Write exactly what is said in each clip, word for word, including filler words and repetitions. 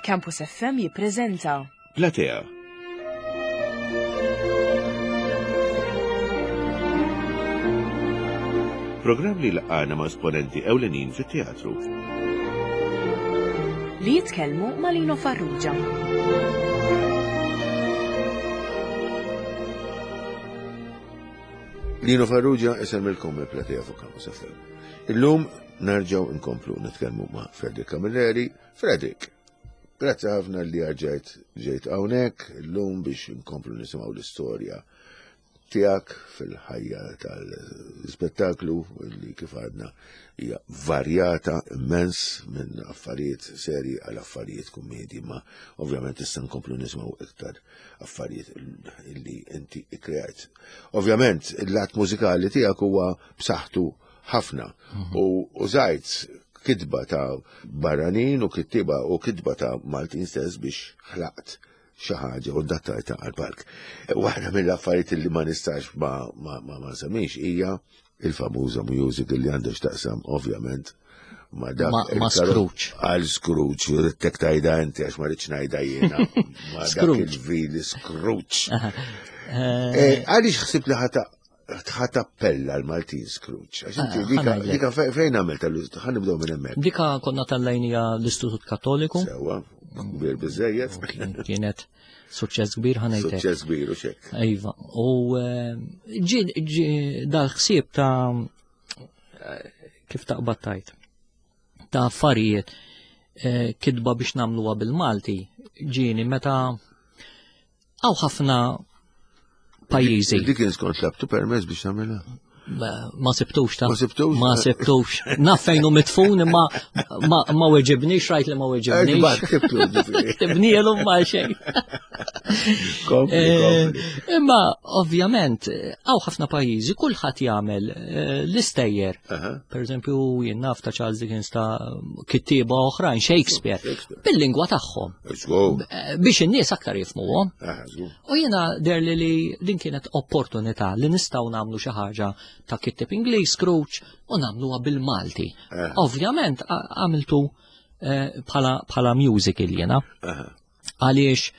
Campus F M jippreżenta Platea. Programm li laqana ma' esponenti ewlenin fit-teatru. li jitkellmu ma' Lino Farrugia. Lino Farrugia isemmilkom il-Platea fuq Campus F M. Illum narġaw inkomplu nitkellmu ma' Fredrik Camilleri. Fredrik, grazzi ħafna li ġejt ġejt hawnhekk illum biex inkomplu nisimgħu l-istorja tiegħek fil-ħajja tal-spettaklu li kif għadna hija varjata immens minn affarijiet serji għal affarijiet kummedji, ma ovvjament issa nkomplu nisimgħu iktar affarijiet li inti ikkreajt. Ovvjament il-lat mużikali tiegħek huwa b'saħħtu ħafna u użajt kitba ta' barranin u kittiba u kitba ta' Maltin stess biex ħlaqt xi ħaġa u dattajta għal-palk. Waħda mill-affarijiet li ma nistax ma ma ma ma semmix hija il-famuża music li għandha x'taqsam ovvjament ma dak ma Scrooge. Għal Scrooge, tek tajda inti għax ma rridx ngħidha jiena. Ma dak il-vili Scrooge. Għaliex ħsib li ħata tħatappella l-Maltin Scrooge. Dika fejn għamilta ħan nibdew minn hemmhekk. Dika konna tal-lejnija l-Istitut Kattoliku. Sewa, kbir biżejjed. Kienet suċċess kbir ħanejtek. Suċċess kbir u xek. Iva. U ġi dal-ħsieb ta' kif taqbad tajt. Ta' affarijiet kidba biex nagħmluha bil-Malti ġieni meta għaw ħafna pajjiżi. Dik kien skont labtu permess biex tagħmilha? Ma sibtux ta' Ma sibtux? Ma sibtux. Naf fejn hu mitfun imma ma weġibniex rajt li ma weġibniex. Tibnielu ma xejn. Imma ovvjament hawn ħafna pajjiżi kulħadd jagħmel l-istejjer. Pereżempju jien naf ta' Charles Dickens ta' kittieba oħrajn Shakespeare bil-lingwa tagħhom. Biex in-nies aktar jifhmuhom. U jiena derli li din kienet opportunità li nistgħu nagħmlu xi ħaġa ta' kittib Ingliż Scrooge u nagħmluha bil-Malti. Ovvjament għamiltu bħala musical jiena. Għaliex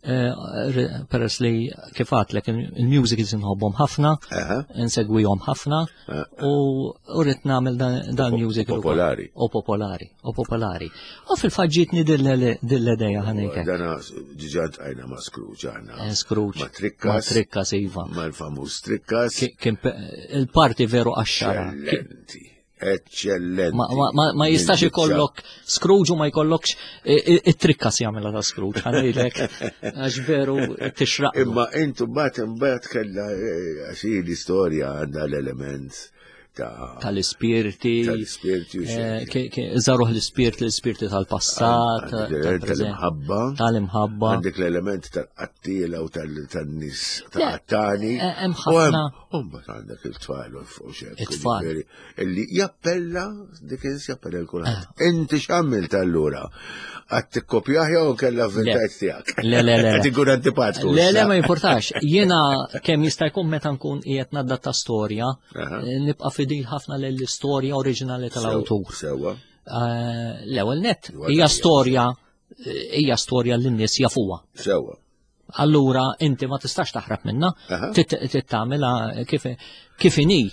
peress li kif għatlek il-musicals inħobbhom ħafna, insegwihom ħafna u rrid nagħmel dan musical popolari. U popolari, u popolari. U fil-faġġitni dil-ledeja ħanejkek. Dana ġiġant għajna ma' Scrooge għana. Scrooge. Ma' Trikkas. Ma' Trikkas, iva. Ma' l-famuż Trikkas. Il-parti veru għaxxara. Eccellenti. Eccellenti. Ma jistax ikollok Scrooge u ma jkollokx it-Trikkas jagħmilha ta' Scrooge, ħanejlek għax veru tixraq. Imma intu mbagħad imbagħad kellha għax l-istorja għandha l-element tal-ispirti, tal-ispirti żaruh l-ispirt l-ispirti tal-passat, tal-imħabba, tal-imħabba. għandek l-element tal-qattila u tal-nies tal-qattani. Hemm ħafna. U mbagħad għandek il-tfal u xek. It-tfal. Illi jappella Dickens jappella l-kulħadd. Inti x'għamilt allura? Għad tikkopjah jew kellha avventajt tiegħek. Le le le. Qed ikun antipatku. Le le ma jimpurtax. Jiena kemm jista' jkun meta nkun qiegħed naddatta storja, nibqa' fidil ħafna lill-istorja oriġinali tal-awtur. Sewwa. L-ewwel nett hija storja hija storja li n-nies jafuha. Sewwa. Allura inti ma tistax taħrab minnha, tittamilha kif inhi.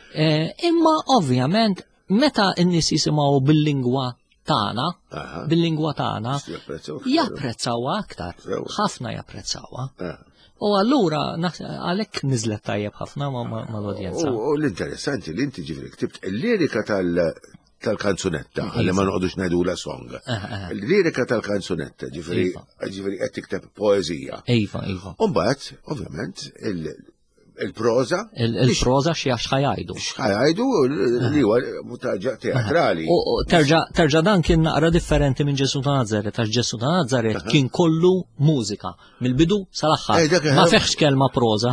Imma ovvjament meta n-nies jisimgħu bil-lingwa tagħna, bil-lingwa tagħna, japprezzawha aktar, ħafna japprezzawha. U allura għalhekk niżlet tajjeb ħafna mal-udjenza. U l-interessanti li inti ġifri ktibt il-lirika tal-kanzunetta, għalli ma noqgħodux ngħidula song. Il-lirika tal-kanzunetta ġifri qed tikteb poeżija. Iva, iva. U mbagħad, ovvjament, il-proza. Il-proza xie xħajajdu. Xħajajdu li huwa mutaġġa teatrali. Terġa dan kien naqra differenti minn Ġesu ta' Nazaret, għax Ġesu ta' Nazaret kien kollu mużika, mill-bidu sal-aħħar. Ma feħx kelma proza.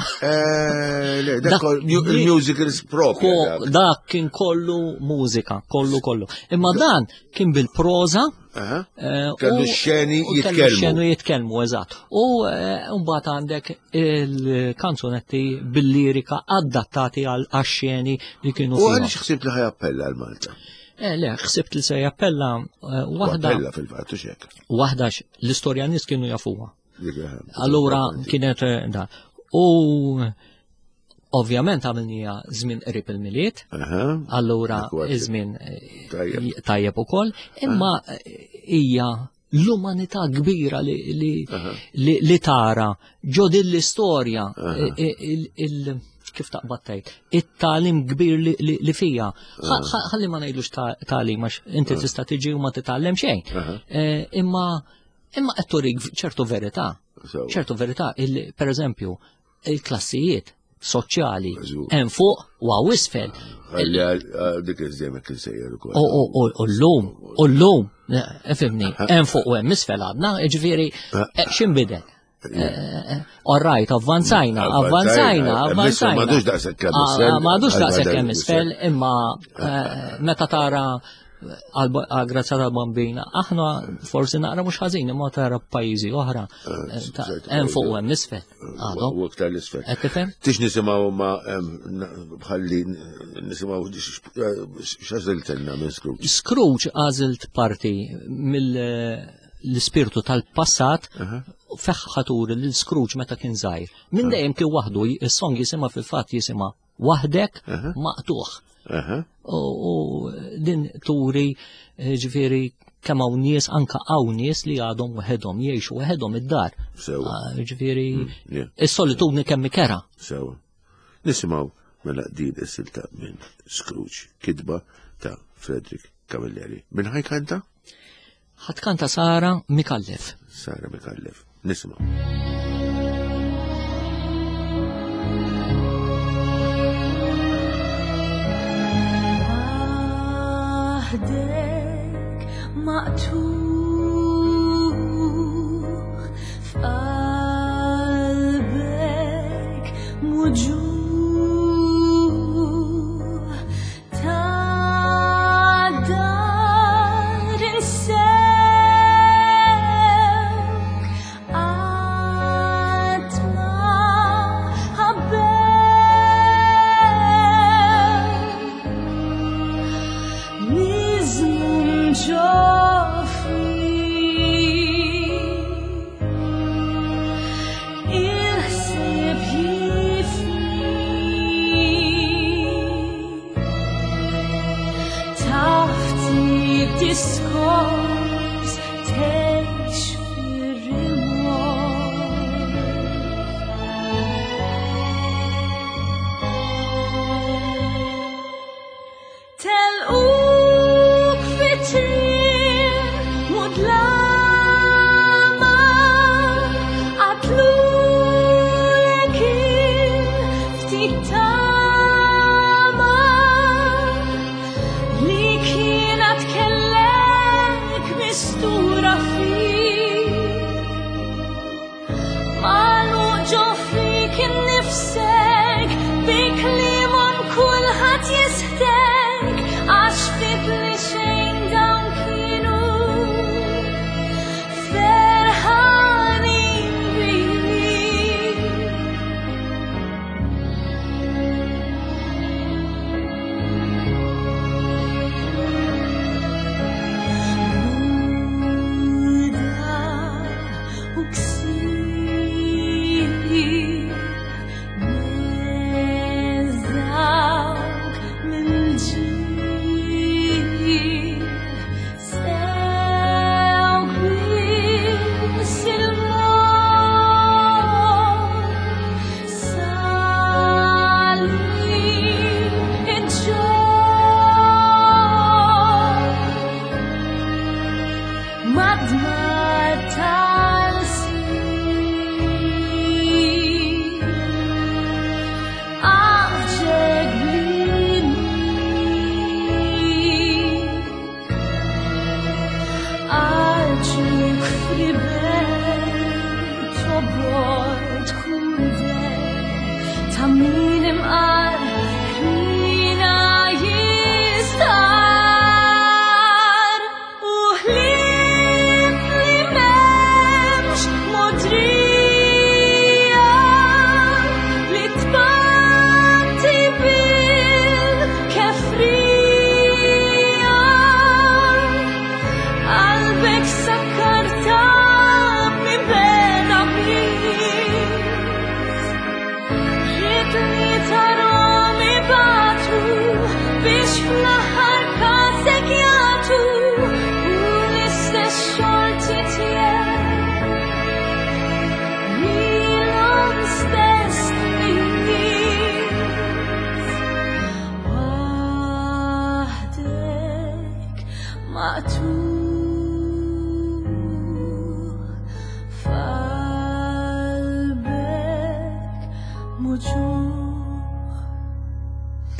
Il-musicals propju. Dak kien kollu mużika, kollu kollu. Imma dan kien bil-proza. Kellu xeni jitkellmu. Xenu jitkellmu, eżatt. U mbagħad għandek il-kanzunetti bil-lirika adattati għal xeni li kienu. U għaliex ħsibt li ħajappella għal Malta? Eh, le, xsibt li se jappella waħda. Appella fil-fattu xek. Waħda l-istorjanisti kienu jafuha. Allura kienet da. U ovvjament għamilnija żmien qrib il-miliet. Allura żmien tajjeb ukoll, imma hija l-umanità kbira li tara ġo din l-istorja kif taqbad tgħid, it-tagħlim kbir li fija. Ħalli ma ngħidlux tagħlim għax inti tista' tiġi u ma titgħallem xejn. Imma imma qed turik ċertu verità. ċertu verità, pereżempju, il-klassijiet soċjali hemm fuq u għaw isfel. Dik iż-żemek insejjer ukoll. U llum, u llum, fimni, hemm fuq u hemm isfel għadna, ġifieri x'inbidel. All right, avvanzajna, avvanzajna, avvanzajna. Madux daqshekk kemm isfel. Madux daqshekk kemm isfel, imma meta tara għal-grazza tal-bambina, aħna forsi naqra mhux ħażin, imma tara pajjiżi oħra hemm fuq u hemm isfel. U iktar l-isfel. Qed tifhem? Tix nisimgħu ma bħalli nisimgħu x'għażiltilna minn Scrooge. Scrooge għażilt parti mill-ispirtu tal-passat feħħatur li Scrooge meta kien żgħir. Minn dejjem kien waħdu, is-song jisimha fil-fatt jisimha waħdek maqtuħ. U din turi ġifieri kemm hawn nies anke hawn nies li għadhom waħedhom jgħixu waħedhom id-dar. Ġifieri is-solitudni kemm ikera. Sewa. Nisimgħu mela din is-silta minn Scrooge, kitba ta' Frederick Cavalieri. Min ħajkanta? Ħadkanta Sara Mikallef. Sara Mikallef. Nisimgħu. waħdek maqtuħ f'qalbek muġuħ ta' dar insek għatma ħabbek nizmum ġofri il-ħseb jifni tafti diskors teħx fir-rimor telquk fit-triq mudlama għatlulek ftit tama li kienet kellek mistura fik malu ġo fik innifsek bi klimhom kulħadd jisħtek għax fidli xejn dawn kienu ferħanin bik. Muda u ksir meżawk minn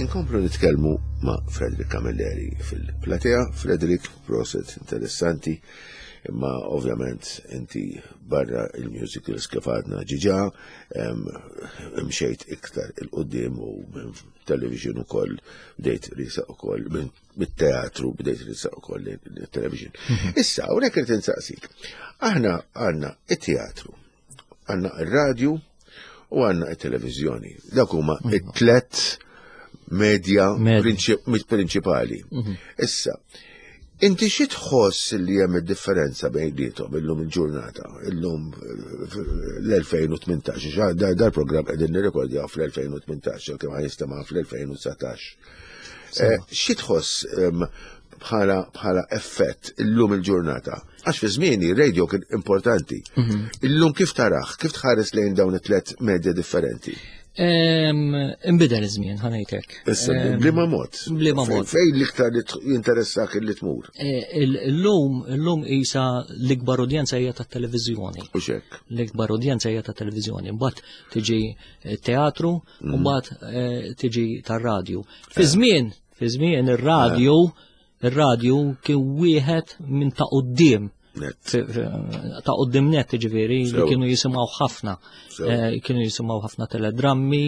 Inkomplu nitkellmu ma' Frederick Camilleri fil-platea. Frederick, proset interessanti, imma ovvjament inti barra il-musicals kif għadna ġiġa, imxejt iktar il-qoddim u minn television ukoll bdejt risa ukoll, mit-teatru bdejt risa ukoll il-television. Issa, hawnhekk irid insaqsik. Aħna għandna it-teatru, għandna ir-radju u għandna it-televiżjoni. Dak huma it-tlet medja prinċipali. Issa, inti xi tħoss li hemm id-differenza bejnietom illum il-ġurnata, illum l-elfejn u tmintax, dal-programm qegħdin nirrekordjaw fl-elfejn u tmintax, kemm ħajistema' fl-elfejn u tsatax. Xi tħoss bħala effett illum il-ġurnata? Għax fi żmieni radio kien importanti. Illum kif taraħ, kif tħares lejn dawn it-tlet medja differenti? Imbidel iż-żmien, ħanejtek. Issa, bliema mod. Bliema mod. Fejn l-iktar jinteressak li tmur? Illum, illum isa l-ikbar udjenza hija tat-televiżjoni. U x'hekk? L-ikbar udjenza hija tat-televiżjoni. Mbagħad tiġi teatru, u mbagħad tiġi tar-radju. Fi żmien, fi żmien ir-radju, ir-radju kien wieħed minn ta' quddiem. Ta' qoddim net ġifieri li kienu jisimgħu ħafna. Kienu jisimgħu ħafna teledrammi,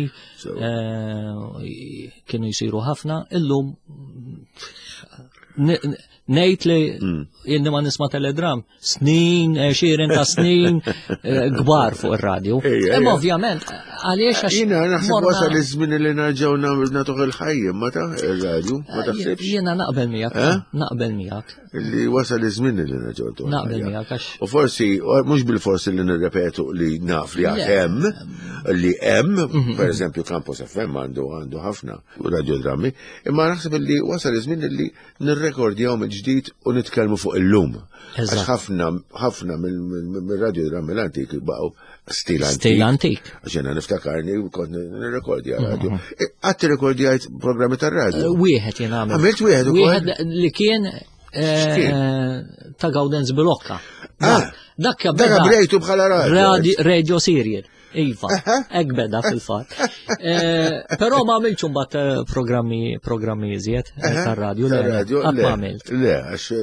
kienu jsiru ħafna, illum ngħid li inni ma nisma' teledram snin, xieren ta' snin kbar fuq ir-radju. Imma ovvjament għaliex għax jiena naħseb wasal iż-żmien li nerġgħu nagħtuh il-ħajjem ma ta' ir-radju, ma taħsibx? Jiena naqbel miegħek, naqbel miegħek. Li wasal iż-żmien li nerġgħu nagħtuh. Naqbel miegħek għax. U forsi mhux bil-forsi li nirrepetu li naf li hemm li hemm, pereżempju Campus F M għandu għandu ħafna radiodrammi, imma naħseb li wasal iż-żmien li nirrekordjaw mill-ġdid u nitkellmu fuq illum. Għax ħafna ħafna mill-radiodrammi l-antik baqgħu stil antik. Stil antik. Għax jiena niftakarni u kont nirrekordja radio. Qatt tirrekordjajt programmi tar-radju? Wieħed jien għamel. Għamilt wieħed ukoll? Wieħed li kien ta' Gawdenz Bilokka. Dak Dak bdejtu bħala radio. Radio serial. Iva, ek beda fil-fat. Però ma għamilċu mbagħad programmi programmi iżjed tar-radju. Tar-radju, ma għamilt. Le,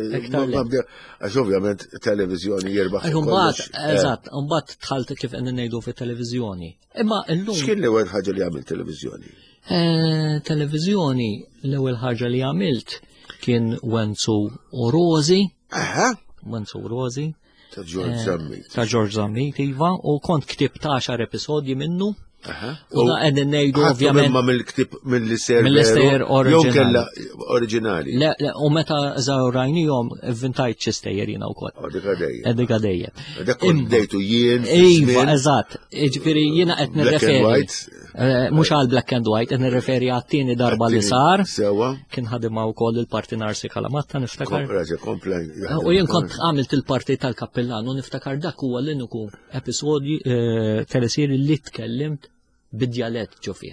għax ovvjament televizjoni jirbaħ. Eżatt, mbagħad tħalt kif qed ngħidu fit-televiżjoni. Imma llum. X'kien l-ewwel ħaġa li għamilt televiżjoni? Televiżjoni, l-ewwel ħaġa li għamilt kien Wenzu u Rosi. Wenzu u Rosi. Ta' George Zammit. Ta' George Zammit, iva, u kont ktib ta' għaxar episodji minnu. U da' għedin nejdu ovvjament. Ma mill-ktib mill-lister. Mill-lister oriġinali. kella oriġinali. Le, u meta zawrajni jom vintajt ċistejjer jina u kod. U dikadejja. Dikadejja. Dak kont dejtu jien. Iva, eżat. Ġifiri jina qed nirreferi. Mux għal black and white, qed nirreferi għattini darba li sar. Sewa. Kien ħadima u koll il-parti Narsi Kalamatta, niftakar. komplen. U jien kont għamilt il-parti tal-kappellan, u niftakar dak huwa l-iniku episodji telesiri li tkellimt bid-dialett ġo fih.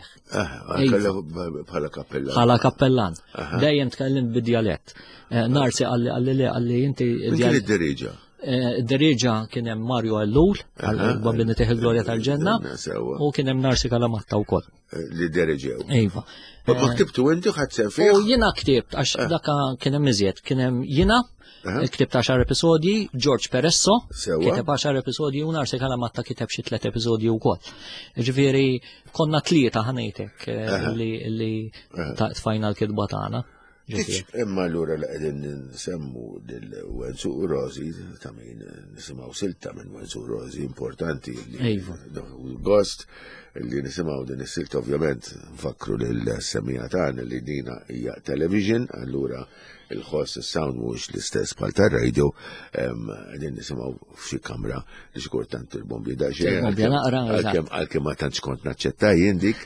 Bħala kappellan. Bħala kappellan. Dejjem tkellimt bid-dialett. Narsi għalli għalli għalli inti. Kien id-diriġa? Id-diriġa kien hemm Mario Allul, għal-Babini Teħi Glorja tal-Ġenna, u kien hemm Narsi Kalamatta wkoll. Li diriġew. Iva. Ma ktibtu inti ħadd sem fih? U jiena ktibt, għax daka kien hemm iżjed, kien hemm jiena, ktibt għaxar episodji, George Peresso, kiteb għaxar episodji u Narsi Kalamatta kiteb xi tliet episodji wkoll. Ġifieri konna tlieta ħanejtek li tfajna l-kitba tagħna. Imma l-ura li għedin nsemmu dil-Wenzu u Rosi, ta' min nisimaw silta minn Wenzu u Rosi importanti. Gost li nisimaw din is-silta ovvjament fakru l-semmija tagħna li dina hija television, allura il-ħoss il-sound mux l-istess bħal tar-radio, għedin nisimaw f'xi kamra li xikurtant il-bombi daġġe. Għal-kem ma tantx kont naċċetta jindik,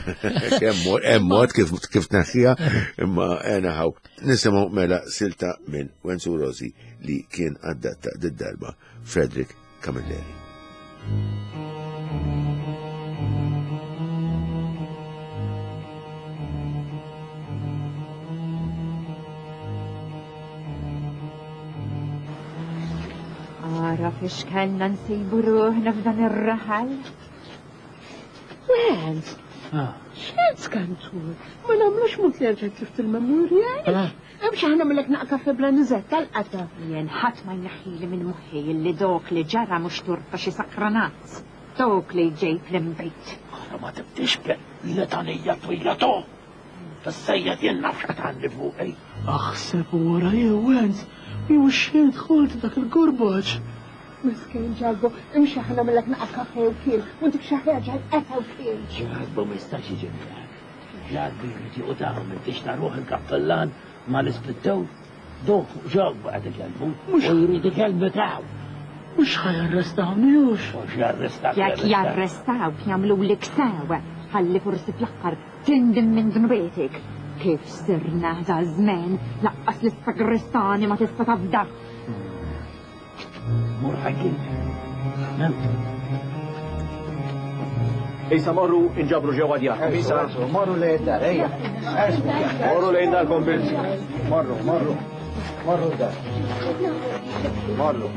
hemm mod kif naħħija, imma għena ħaw. Nisimaw mela silta minn Wenzu Rosi li kien għaddatta d-darba Frederick Camilleri. Ara fiex kellna nsibu ruħna f'dan ir-raħal. Wen? Xed skantur, ma namlux mut li rġet tift il-memorja. Emx ħana millek naqka febra nizet tal-qata. Jien ħadd ma jnaħħili minn moħħi li dok li ġara mhux turfa xi sakranazz. Dok li ġej fl-imbejt. Aħna ma tibdix b'letanija twila to. Tas-sejjed jien nafx qed għandi fuqi. Aħseb wara jewwenz, jew xejn dħult dak il-gurbaġ. Miskin ġalbu, imxi ħana millek naqka kafe u kiel, u intik xi ħaġa qeta u kiel. Ġalbu ma jistax jiġi miegħek. Ġalbu jrid joqgħu m'intix taruh il-kappellan ma l-ispittew. Dok ġalbu qed ikelbu u jrid ikelbu taw. Mhux ħajarrestawni hux. Mhux jarrestaw. Jekk jarrestawk jagħmlu lik sewa, ħalli forsi fl-aħħar tindim minn dnubietik. Kif sirna ħda żmien laqqas l-istagristani ma tista' tafda. Mur ħakin. Issa morru inġabru ġewwa djar. Issa morru lejn dar, ejja. Morru lejn dar konbilsi. Morru, morru. Morru dar. Morru.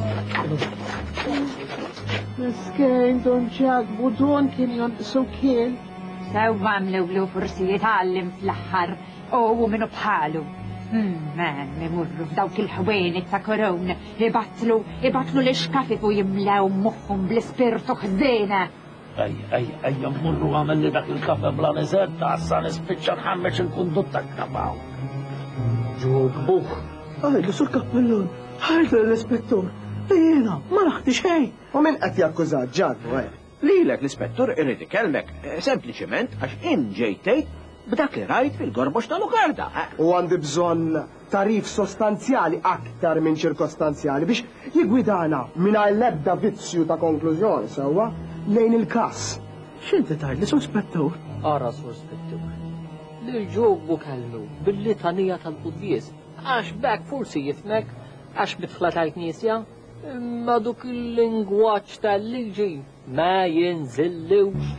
Miskejn don ġagbu don kien jonqsu kien. Sew għamlu blu forsi jitgħallim fl-aħħar u minnu bħalu. Man, memurru f'dawk il-ħwejni ta' koron, ibatlu, ibatlu l-iskafif u jimlew moħħum bl-ispirtu ħdejna. Ej, ej, ej, mmurru għamel li dak il-kafe bla nizet ta' sa' nispiċċa nħammeċ il-kundutta knabaw. Ġog buħ. Għajdu sur kappellun, ħajdu l-ispettur. Jena, ma naħti xej. U min qed jakkużat ġadbu, eh? Lilek l-ispettur irrid ikellmek sempliċement għax in ġejtejt b'dak li rajt fil-gorbox tal-Ugarda. U għandi bżonn tarif sostanzjali aktar minn ċirkostanzjali biex jigwidana mingħajr l-ebda vizzju ta' konklużjoni sewwa lejn il-każ. X'inti tgħid li sospettur? Ara sospettur. Li ġogbu kellu bil-litanija tal-quddies għax bekk forsi jifmek għax bitħla tajt nisja imma duk il-lingwaġġ tal-liġi ma jinżillux.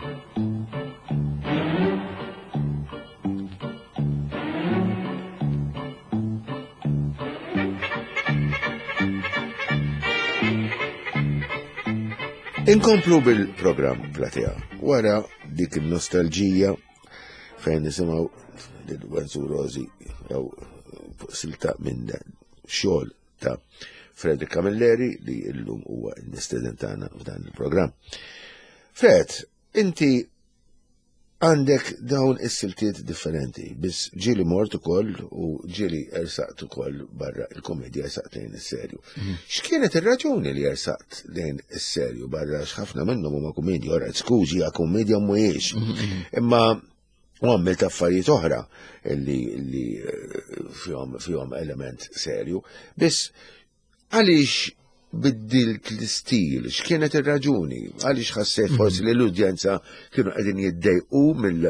Inkomplu bil-program Platea, wara dik il-nostalġija fejn nisimaw l-Wenzu Rosi jew silta minn xogħol ta' Frederick Camilleri li llum huwa n-istedent tagħna f'dan il-programm. Fred, inti għandek dawn is-siltiet differenti, biss ġieli mort ukoll u ġieli ersaqt ukoll barra il-komedja ersaqt lejn is-serju. X'kienet ir-raġuni li ersaqt lejn is-serju barra x'ħafna minnhom huma komedja, ora skużi hija komedja mhuwiex. Imma u għamilt affarijiet oħra li fihom element serju, biss għaliex biddilt l-istil, x'kienet ir-raġuni, għaliex ħassejt forsi li l-udjenza kienu qegħdin jiddejqu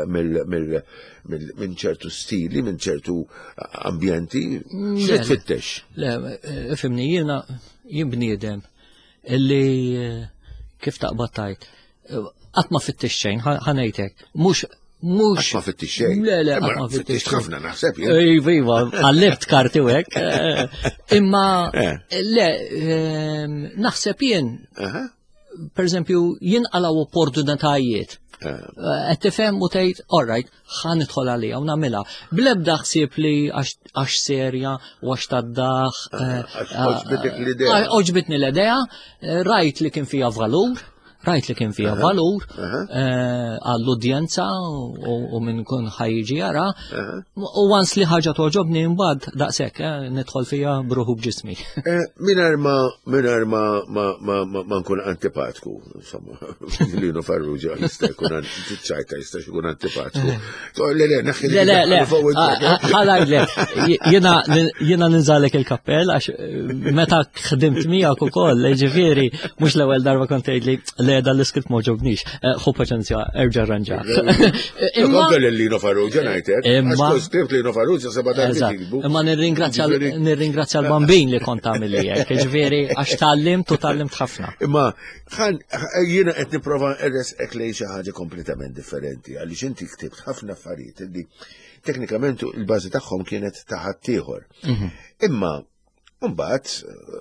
minn ċertu stili, minn ċertu ambjenti, x'rid tfittex? Le, ifhimni jiena jien bniedem illi kif taqbad tajt, qatt ma fittex xejn, ħanejtek, mhux Mux. Għatma fittix xejn. Le, le, għatma fittix ħafna naħseb. Iva, iva, għallibt karti wek. Imma, le, naħseb jien, per esempio, jien għalaw opportunitajiet. Għed tifem u tejt, all right, ħan idħol għalija u namela. Blebda ħsieb li għax serja u għax taddaħ. Oġbitnik l-idea. Oġbitni l-idea, rajt li kien fija valur. Rajt li kien fija valur għall-udjenza u minn kun ħajġi jara u għans li ħaġa toġobni mbagħad daqshekk nidħol fija bruħu b'ġismi. Minar ma minar ma ma nkun antipatku, insomma, Lino Farrugia jista' jkun ċajta jista' jkun antipatku. Le le naħħi. Le le le. Ħalajdlek, jiena ninżalek il-kappell għax meta ħdimt miegħek ukoll, ġifieri mhux l-ewwel darba kont tgħidli le dal-iskript moġobnix, ħu paċenzja, erġa ranġa. Imma l-Lino Farrugia najtek, għax skript Lino Farrugia seba darbi. Imma nirringrazzja l-bambin li kont għamilijek, ġveri, għax tal-limt u tal-limt ħafna. Imma, jiena qed nipprova nresqek lejn xi ħaġa kompletament differenti, għaliex inti ktibt ħafna affarijiet li teknikament il-bażi tagħhom kienet ta' ħadd ieħor. Imma Mbagħad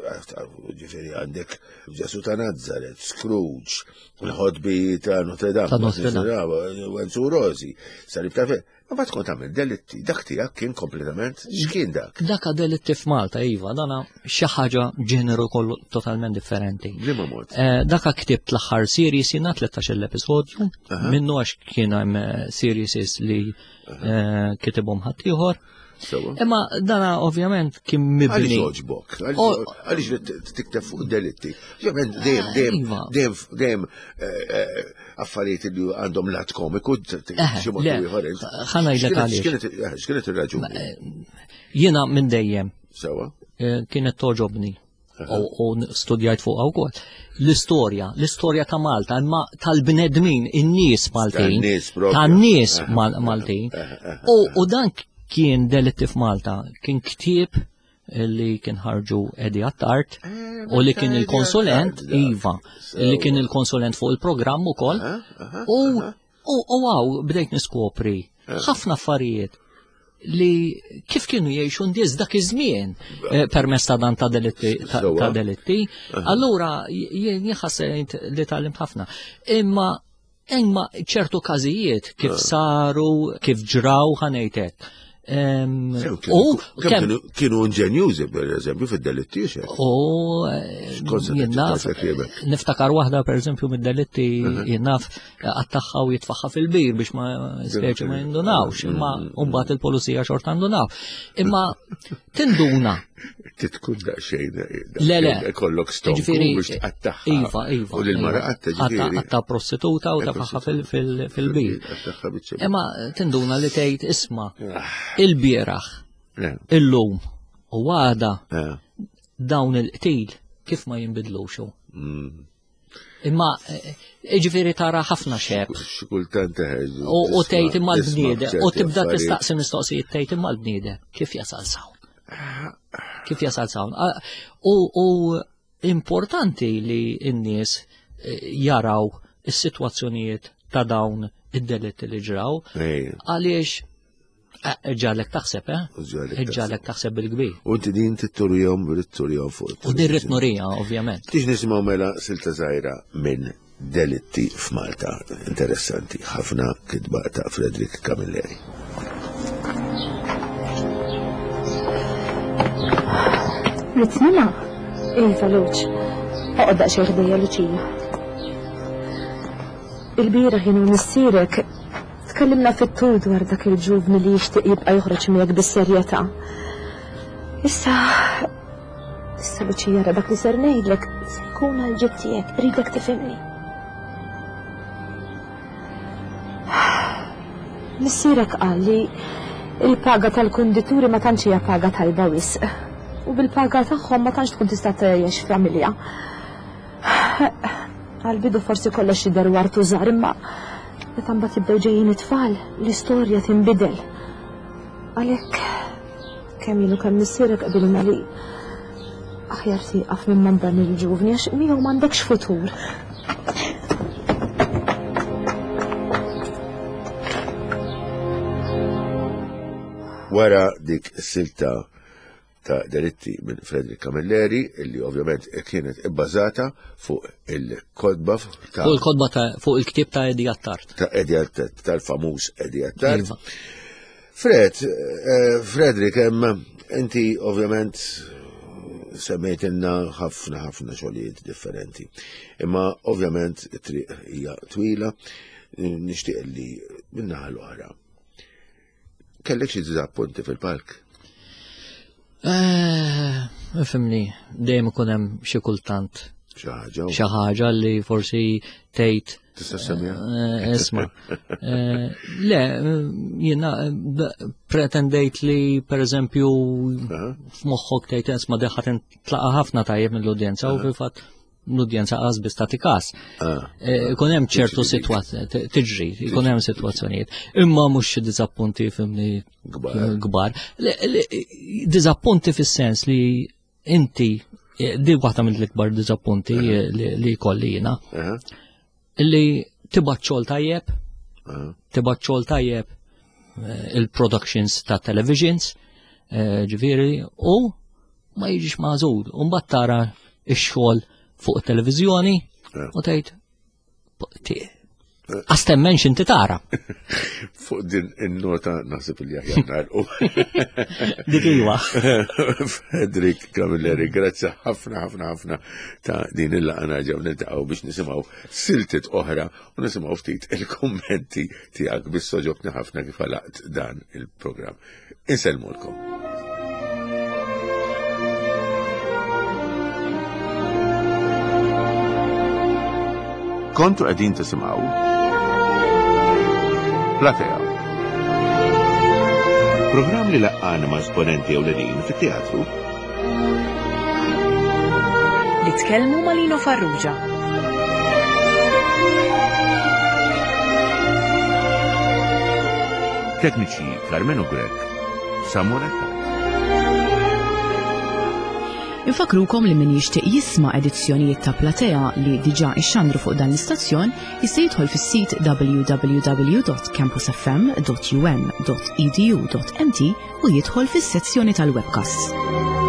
ġifieri għandek Ġesu ta' Nazzaret, Scrooge, il-ħodbi ta' Notre Dame, Ta' Notre Dame. Wenzu Rosi, Salib ta' Fe. Mbagħad kont tagħmel delitti, dak tiegħek kien kompletament x'kien dak? Dak delitti f'Malta, iva, dana xi ħaġa ġeneru kollu totalment differenti. Bliema mod. Eh, Dak ktibt l-aħħar series jiena tletax-il episodju, minnu għax kien hemm eh, series li eh, kitibhom ħadd ieħor. Sewa. Imma dana ovvjament kien Għalix mibni. oġbok, Oh. għalix tikteb fuq delitti. Ġement, dejjem, dejjem, Iva. dejjem, dejjem eh, eh, affarijiet li għandhom lat komiku, xi mod le, ieħor. ħana jlek għaliex. X'kienet x'kienet ir-raġuni? Jiena minn dejjem Sewa. eh, kienet toġobni u u studjajt fuqha wkoll. L-istorja, l-istorja ta' Malta, imma tal-bnedmin, in-nies Maltin, Tan-nies propju. tan-nies Eh, Mal- Maltin. eh, eh, U u dan kien delitti f'Malta, kien ktieb li kien ħarġu Edi Attart u li kien il-konsulent, Iva, li kien il-konsulent fuq il-programm ukoll. U u u għaw bdejt niskopri ħafna affarijiet li kif kienu jgħixu ndiż dak iż-żmien eh, permezz ta' dan ta' delitti ta' ta' delitti. Allura jien jħassejt li tallimt ħafna. Imma imma ċertu każijiet kif saru, kif ġraw ħanejtek. Em, U kemm Kemm kienu inġenjużi, per eżempju, fid-delitti xe? u jinnaf niftakar waħda per eżempju mid-delitti jinnaf attaħħa u jitfaħħa fil-bir biex ma speċi ma jindunawx, imma mbagħad il-polizija xort għandunaw. Imma tinduna. Titkun daqsxejn. Le, le. Kollok stonku Ġifieri, biex tqattaħħa. Iva, iva. U lil-mara qatta ġifieri. Għatta prostituta u tafaħħa fil-bir. Qattaħħa biċċa. Imma tinduna li tgħid isma' il-bieraħ, illum u għada dawn il-qtil kif ma jinbidlux. Imma ġifieri tara ħafna xeb. Kultant teħeġ. U tgħid imma l-bniedem, u tibda tistaqsi mistoqsijiet tgħid imma l-bniedem kif jasal sawn. Kif jasal sawn. U importanti li n-nies jaraw is-sitwazzjonijiet ta' dawn id-delitti li ġraw, għaliex ġalek taħseb, eh? Ġalek taħseb bil-kbir. U inti din titturjom, ritturjom fuq. U din ritnorija, ovvjament. Tix nisimaw mela silta zaħira minn delitti f'Malta. Interessanti, ħafna kidba ta' Frederick Camilleri. Ritnina? Iva, Luċ. Oqda xeħdija Luċija. Il-bira jienu nissirek tkellimna fit-tul dwar dak il-ġuvni li jixtieq jibqa' joħroġ miegħek bis-serjetà. Issa issa Luċija dak li ser ngħidlek se jkun għal-ġib tiegħek, ridek tifhimni. Missierek qal li il-paga tal-kondituri ma tantx hija paga tajba wisq. U bil-paga tagħhom ma tantx tkun tista' tgħix familja. Għal-bidu forsi kollox jidher wartu żgħar imma meta mbagħad jibdew ġejjin it-tfal, l-istorja tinbidel. Għalhekk kemm ilu kemm missierek qabilna li aħjar tieqaf minn man dan il-ġuvni għax miegħu m'għandekx futur. Wara dik silta ta' delitti minn Frederick Camilleri, illi ovvjament kienet ibbażata fuq il-kodba ta' Fuq il-kodba ta' fuq il-ktib ta' Edi Attart. Ta' Edi Attart, tal-famuż Edi Attart. Fred, Frederick, inti ovvjament semmejtilna ħafna ħafna xogħlijiet differenti. Imma ovvjament it-triq hija twila, nixtieq li minnaħa l-oħra. Kellek xi diżappunti fil-park? Fimni, dejjem ikun hemm xi kultant xi ħaġa xi ħaġa li forsi tgħid tista' semmiha. Isma'. Le, jiena pretendejt li pereżempju f'moħħok tgħid isma' deħħat intlaqa' ħafna tajjeb mill-udjenza u fil-fatt l-udjenza qasbis ta' tikas. Ikun hemm ċertu sitwazzjoni tiġri, ikun hemm sitwazzjonijiet. Imma mhux xi diżappunti fimni kbar. Diżappunti fis-sens li inti di waħda mill-ikbar diżappunti li jkolli jiena. Illi tibgħat xogħol tajjeb, tibgħat xogħol tajjeb il-productions ta' televisions, ġifieri, u ma jiġix mażur. U mbagħad tara x-xogħol fuq it-televiżjoni u tgħid Għastemmenx inti tara. Fuq din in-nota naħseb li aħjar narqu. Dik iwa. Fredrik Camilleri, grazzi ħafna ħafna ħafna ta' din il-laqa narġgħu niltaqgħu biex nisimgħu siltiet oħra u nisimgħu ftit il-kummenti tiegħek biss soġobni ħafna kif għalaqt dan il-programm. Insellmulkom. Kontu qegħdin tisimgħu Platea. Programm li laqqana ma' esponenti ewlenin fit-teatru li tkellmu ma' Lino Farrugia. Tekniċi Carmenu Grek, Samuel Etta. Infakrukom li min jixtieq jisma' edizzjonijiet ta' Platea li diġà ixxandru fuq dan l-istazzjon jista' jidħol fis-sit w w w dot campus f m dot u m dot e d u dot m t u jidħol fis-sezzjoni tal-webcast.